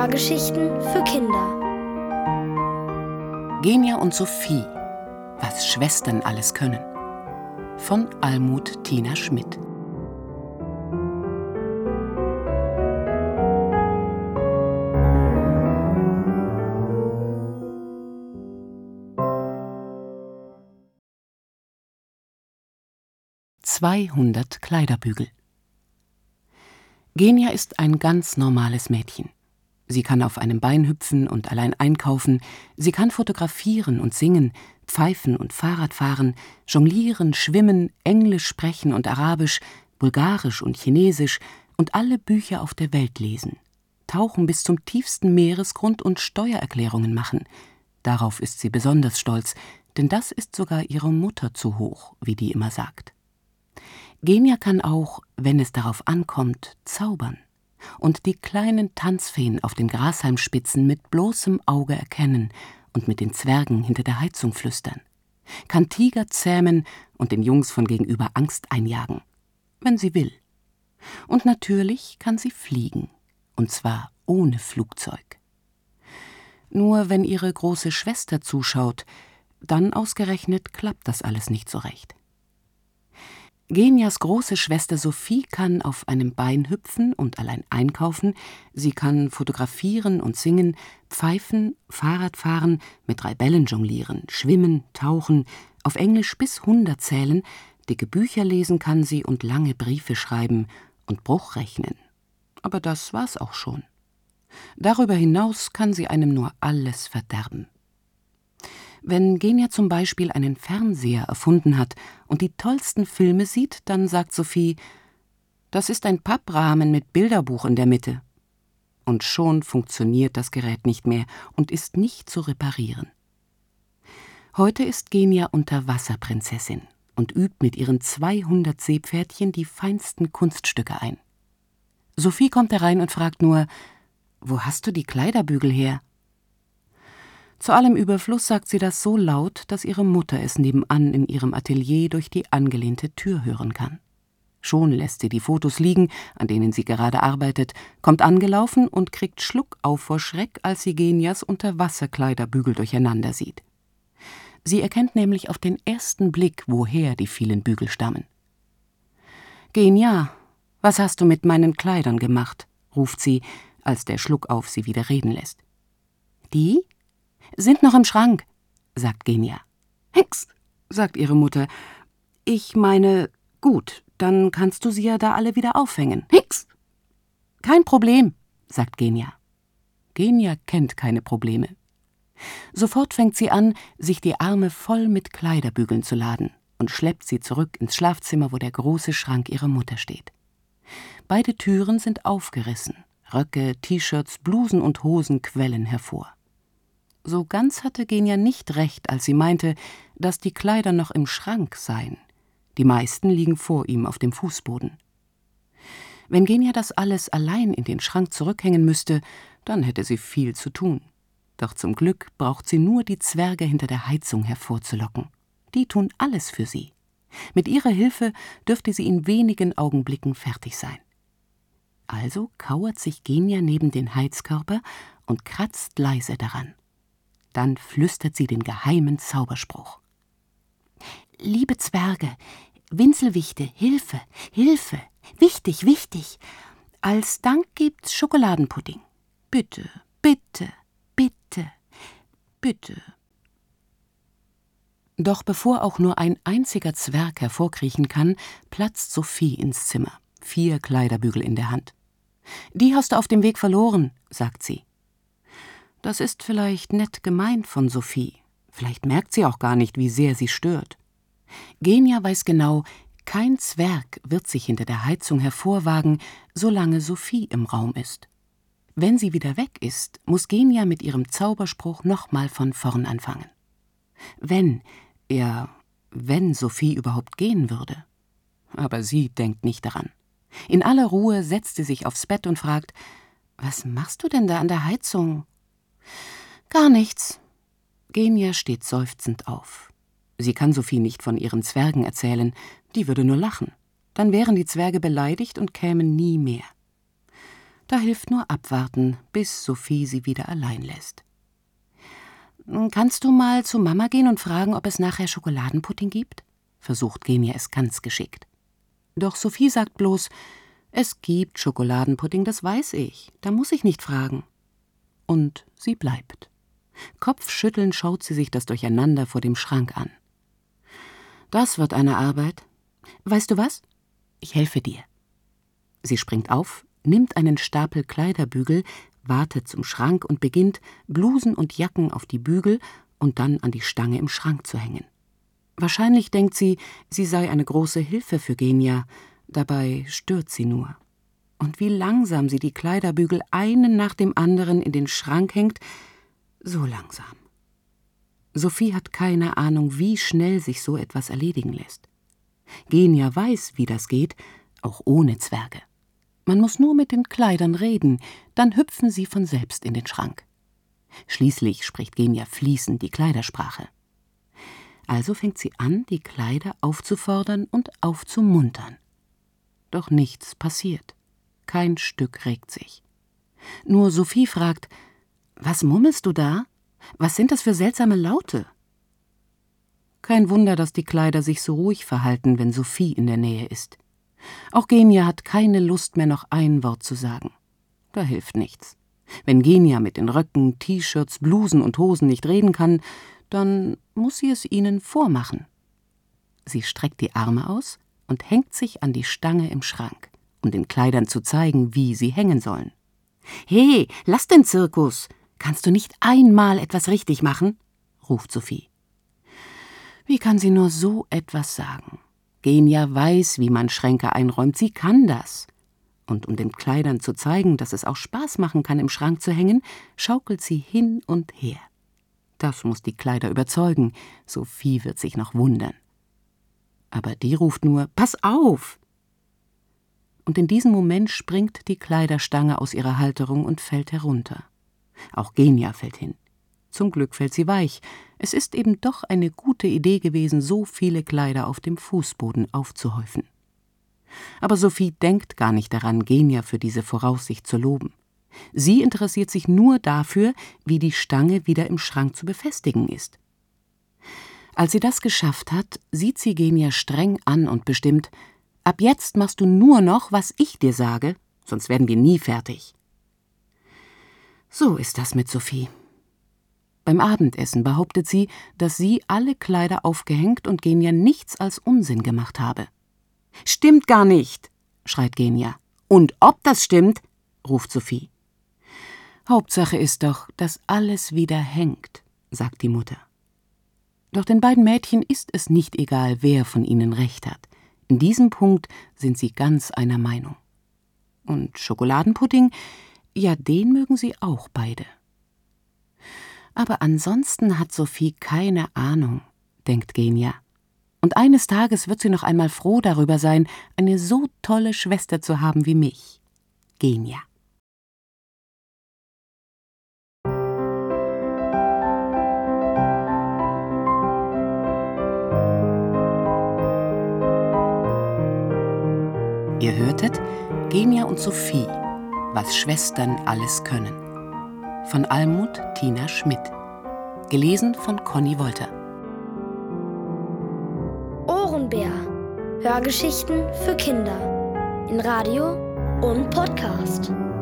Hörgeschichten für Kinder. Genia und Sophie, was Schwestern alles können. Von Almut Tina Schmidt. »200 Kleiderbügel«. Genia ist ein ganz normales Mädchen. Sie kann auf einem Bein hüpfen und allein einkaufen, sie kann fotografieren und singen, pfeifen und Fahrrad fahren, jonglieren, schwimmen, Englisch sprechen und Arabisch, Bulgarisch und Chinesisch und alle Bücher auf der Welt lesen, tauchen bis zum tiefsten Meeresgrund und Steuererklärungen machen. Darauf ist sie besonders stolz, denn das ist sogar ihrer Mutter zu hoch, wie die immer sagt. Genia kann auch, wenn es darauf ankommt, zaubern und die kleinen Tanzfeen auf den Grashalmspitzen mit bloßem Auge erkennen und mit den Zwergen hinter der Heizung flüstern, kann Tiger zähmen und den Jungs von gegenüber Angst einjagen, wenn sie will. Und natürlich kann sie fliegen, und zwar ohne Flugzeug. Nur wenn ihre große Schwester zuschaut, dann ausgerechnet klappt das alles nicht so recht. Genias große Schwester Sophie kann auf einem Bein hüpfen und allein einkaufen, sie kann fotografieren und singen, pfeifen, Fahrrad fahren, mit 3 Bällen jonglieren, schwimmen, tauchen, auf Englisch bis 100 zählen, dicke Bücher lesen kann sie und lange Briefe schreiben und Bruch rechnen. Aber das war's auch schon. Darüber hinaus kann sie einem nur alles verderben. Wenn Genia zum Beispiel einen Fernseher erfunden hat und die tollsten Filme sieht, dann sagt Sophie, das ist ein Papprahmen mit Bilderbuch in der Mitte. Und schon funktioniert das Gerät nicht mehr und ist nicht zu reparieren. Heute ist Genia Unterwasserprinzessin und übt mit ihren 200 Seepferdchen die feinsten Kunststücke ein. Sophie kommt herein und fragt nur, wo hast du die Kleiderbügel her? Zu allem Überfluss sagt sie das so laut, dass ihre Mutter es nebenan in ihrem Atelier durch die angelehnte Tür hören kann. Schon lässt sie die Fotos liegen, an denen sie gerade arbeitet, kommt angelaufen und kriegt Schluck auf vor Schreck, als sie Genias Unterwasserkleiderbügel durcheinander sieht. Sie erkennt nämlich auf den ersten Blick, woher die vielen Bügel stammen. »Genia, was hast du mit meinen Kleidern gemacht?« ruft sie, als der Schluckauf sie wieder reden lässt. »Die sind noch im Schrank«, sagt Genia. »Hex«, sagt ihre Mutter. »Ich meine, gut, dann kannst du sie ja da alle wieder aufhängen. Hex!« »Kein Problem«, sagt Genia. Genia kennt keine Probleme. Sofort fängt sie an, sich die Arme voll mit Kleiderbügeln zu laden und schleppt sie zurück ins Schlafzimmer, wo der große Schrank ihrer Mutter steht. Beide Türen sind aufgerissen. Röcke, T-Shirts, Blusen und Hosen quellen hervor. So ganz hatte Genia nicht recht, als sie meinte, dass die Kleider noch im Schrank seien. Die meisten liegen vor ihm auf dem Fußboden. Wenn Genia das alles allein in den Schrank zurückhängen müsste, dann hätte sie viel zu tun. Doch zum Glück braucht sie nur die Zwerge hinter der Heizung hervorzulocken. Die tun alles für sie. Mit ihrer Hilfe dürfte sie in wenigen Augenblicken fertig sein. Also kauert sich Genia neben den Heizkörper und kratzt leise daran. Dann flüstert sie den geheimen Zauberspruch. »Liebe Zwerge, Winselwichte, Hilfe, Hilfe, wichtig, wichtig. Als Dank gibt's Schokoladenpudding. Bitte, bitte, bitte, bitte.« Doch bevor auch nur ein einziger Zwerg hervorkriechen kann, platzt Sophie ins Zimmer, 4 Kleiderbügel in der Hand. »Die hast du auf dem Weg verloren«, sagt sie. Das ist vielleicht nett gemeint von Sophie. Vielleicht merkt sie auch gar nicht, wie sehr sie stört. Genia weiß genau, kein Zwerg wird sich hinter der Heizung hervorwagen, solange Sophie im Raum ist. Wenn sie wieder weg ist, muss Genia mit ihrem Zauberspruch nochmal von vorn anfangen. Wenn Sophie überhaupt gehen würde. Aber sie denkt nicht daran. In aller Ruhe setzt sie sich aufs Bett und fragt, »Was machst du denn da an der Heizung?« »Gar nichts.« Genia steht seufzend auf. Sie kann Sophie nicht von ihren Zwergen erzählen, die würde nur lachen. Dann wären die Zwerge beleidigt und kämen nie mehr. Da hilft nur abwarten, bis Sophie sie wieder allein lässt. »Kannst du mal zu Mama gehen und fragen, ob es nachher Schokoladenpudding gibt?« versucht Genia es ganz geschickt. Doch Sophie sagt bloß, »Es gibt Schokoladenpudding, das weiß ich, da muss ich nicht fragen.« Und sie bleibt. Kopfschüttelnd schaut sie sich das Durcheinander vor dem Schrank an. »Das wird eine Arbeit. Weißt du was? Ich helfe dir.« Sie springt auf, nimmt einen Stapel Kleiderbügel, wartet zum Schrank und beginnt, Blusen und Jacken auf die Bügel und dann an die Stange im Schrank zu hängen. Wahrscheinlich denkt sie, sie sei eine große Hilfe für Genia, dabei stört sie nur. Und wie langsam sie die Kleiderbügel einen nach dem anderen in den Schrank hängt, so langsam. Sophie hat keine Ahnung, wie schnell sich so etwas erledigen lässt. Genia weiß, wie das geht, auch ohne Zwerge. Man muss nur mit den Kleidern reden, dann hüpfen sie von selbst in den Schrank. Schließlich spricht Genia fließend die Kleidersprache. Also fängt sie an, die Kleider aufzufordern und aufzumuntern. Doch nichts passiert. Kein Stück regt sich. Nur Sophie fragt, »Was murmelst du da? Was sind das für seltsame Laute?« Kein Wunder, dass die Kleider sich so ruhig verhalten, wenn Sophie in der Nähe ist. Auch Genia hat keine Lust mehr, noch ein Wort zu sagen. Da hilft nichts. Wenn Genia mit den Röcken, T-Shirts, Blusen und Hosen nicht reden kann, dann muss sie es ihnen vormachen. Sie streckt die Arme aus und hängt sich an die Stange im Schrank, um den Kleidern zu zeigen, wie sie hängen sollen. »Hey, lass den Zirkus! Kannst du nicht einmal etwas richtig machen?« ruft Sophie. Wie kann sie nur so etwas sagen? Genia weiß, wie man Schränke einräumt, sie kann das. Und um den Kleidern zu zeigen, dass es auch Spaß machen kann, im Schrank zu hängen, schaukelt sie hin und her. Das muss die Kleider überzeugen, Sophie wird sich noch wundern. Aber die ruft nur, »Pass auf!« Und in diesem Moment springt die Kleiderstange aus ihrer Halterung und fällt herunter. Auch Genia fällt hin. Zum Glück fällt sie weich. Es ist eben doch eine gute Idee gewesen, so viele Kleider auf dem Fußboden aufzuhäufen. Aber Sophie denkt gar nicht daran, Genia für diese Voraussicht zu loben. Sie interessiert sich nur dafür, wie die Stange wieder im Schrank zu befestigen ist. Als sie das geschafft hat, sieht sie Genia streng an und bestimmt, »Ab jetzt machst du nur noch, was ich dir sage, sonst werden wir nie fertig.« So ist das mit Sophie. Beim Abendessen behauptet sie, dass sie alle Kleider aufgehängt und Genia nichts als Unsinn gemacht habe. »Stimmt gar nicht«, schreit Genia. »Und ob das stimmt«, ruft Sophie. »Hauptsache ist doch, dass alles wieder hängt«, sagt die Mutter. Doch den beiden Mädchen ist es nicht egal, wer von ihnen recht hat. In diesem Punkt sind sie ganz einer Meinung. Und Schokoladenpudding, ja, den mögen sie auch beide. Aber ansonsten hat Sophie keine Ahnung, denkt Genia. Und eines Tages wird sie noch einmal froh darüber sein, eine so tolle Schwester zu haben wie mich, Genia. Ihr hörtet Genia und Sophie, was Schwestern alles können. Von Almut Tina Schmidt. Gelesen von Conny Wolter. Ohrenbär. Hörgeschichten für Kinder. In Radio und Podcast.